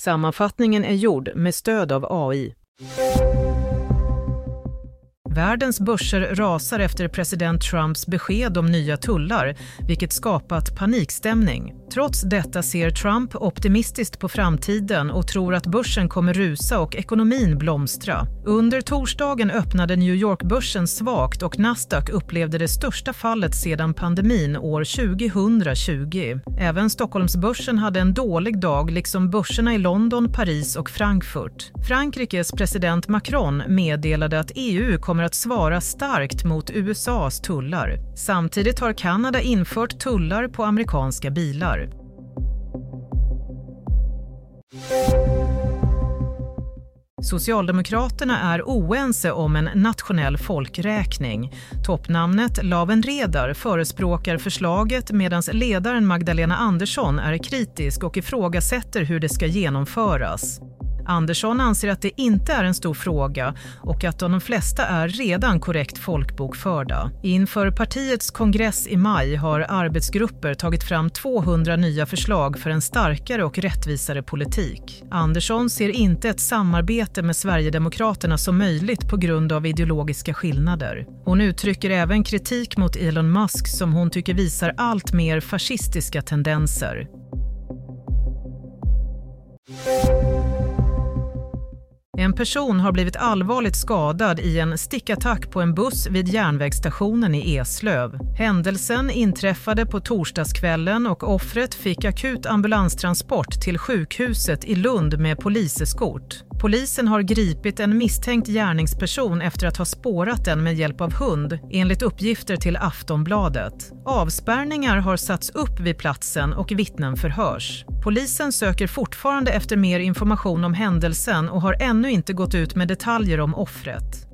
Sammanfattningen är gjord med stöd av AI. Världens börser rasar efter president Trumps besked om nya tullar, vilket skapat panikstämning. Trots detta ser Trump optimistiskt på framtiden och tror att börsen kommer rusa och ekonomin blomstra. Under torsdagen öppnade New York-börsen svagt och Nasdaq upplevde det största fallet sedan pandemin år 2020. Även Stockholmsbörsen hade en dålig dag, liksom börserna i London, Paris och Frankfurt. Frankrikes president Macron meddelade att EU kommer att svara starkt mot USAs tullar. Samtidigt har Kanada infört tullar på amerikanska bilar. Socialdemokraterna är oense om en nationell folkräkning. Toppnamnet Lawen Redar förespråkar förslaget medan ledaren Magdalena Andersson är kritisk och ifrågasätter hur det ska genomföras. Andersson anser att det inte är en stor fråga och att de flesta är redan korrekt folkbokförda. Inför partiets kongress i maj har arbetsgrupper tagit fram 200 nya förslag för en starkare och rättvisare politik. Andersson ser inte ett samarbete med Sverigedemokraterna som möjligt på grund av ideologiska skillnader. Hon uttrycker även kritik mot Elon Musk som hon tycker visar allt mer fascistiska tendenser. En person har blivit allvarligt skadad i en stickattack på en buss vid järnvägsstationen i Eslöv. Händelsen inträffade på torsdagskvällen och offret fick akut ambulanstransport till sjukhuset i Lund med poliseskort. Polisen har gripit en misstänkt gärningsperson efter att ha spårat den med hjälp av hund, enligt uppgifter till Aftonbladet. Avspärrningar har satts upp vid platsen och vittnen förhörs. Polisen söker fortfarande efter mer information om händelsen och har ännu inte gått ut med detaljer om offret.